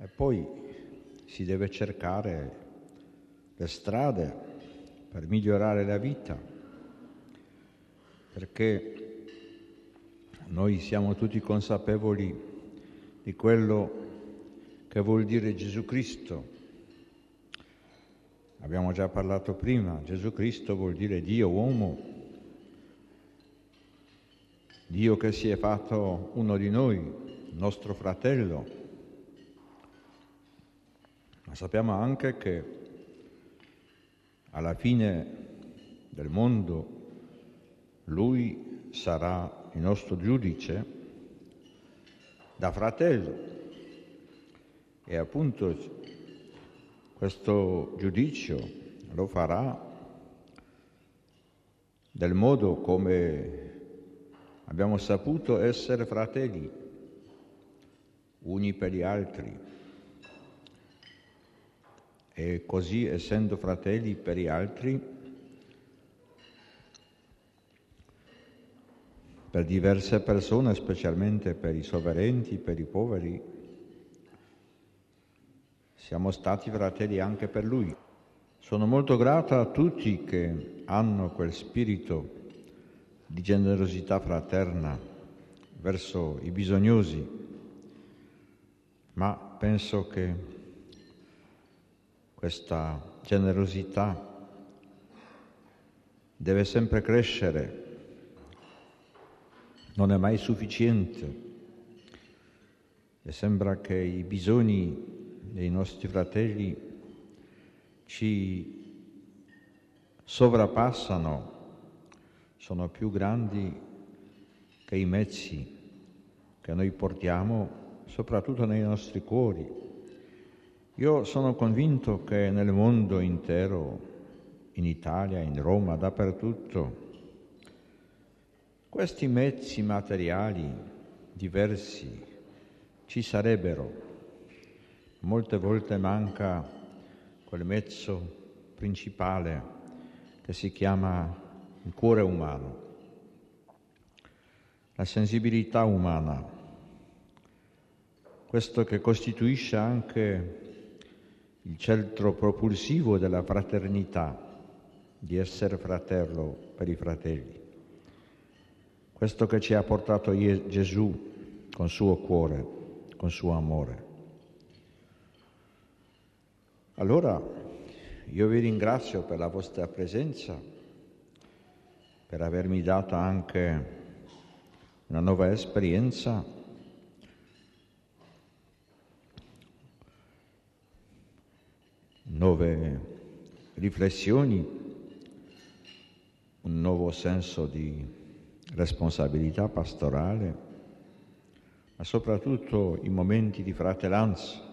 E poi si deve cercare le strade per migliorare la vita, perché noi siamo tutti consapevoli di quello che vuol dire Gesù Cristo. Abbiamo già parlato prima, Gesù Cristo vuol dire Dio uomo, Dio che si è fatto uno di noi, nostro fratello. Ma sappiamo anche che alla fine del mondo Lui sarà il nostro giudice da fratello e appunto questo giudizio lo farà del modo come abbiamo saputo essere fratelli uni per gli altri. E così, essendo fratelli per gli altri, per diverse persone, specialmente per i sofferenti, per i poveri, siamo stati fratelli anche per Lui. Sono molto grata a tutti che hanno quel spirito di generosità fraterna verso i bisognosi, ma penso che questa generosità deve sempre crescere, non è mai sufficiente e sembra che i bisogni dei nostri fratelli ci sovrappassano, sono più grandi che i mezzi che noi portiamo, soprattutto nei nostri cuori. Io sono convinto che nel mondo intero, in Italia, in Roma, dappertutto, questi mezzi materiali diversi ci sarebbero. Molte volte manca quel mezzo principale che si chiama il cuore umano, la sensibilità umana, questo che costituisce anche il centro propulsivo della fraternità, di essere fratello per i fratelli. Questo che ci ha portato Gesù con suo cuore, con suo amore. Allora, io vi ringrazio per la vostra presenza, per avermi dato anche una nuova esperienza, nuove riflessioni, un nuovo senso di responsabilità pastorale, ma soprattutto i momenti di fratellanza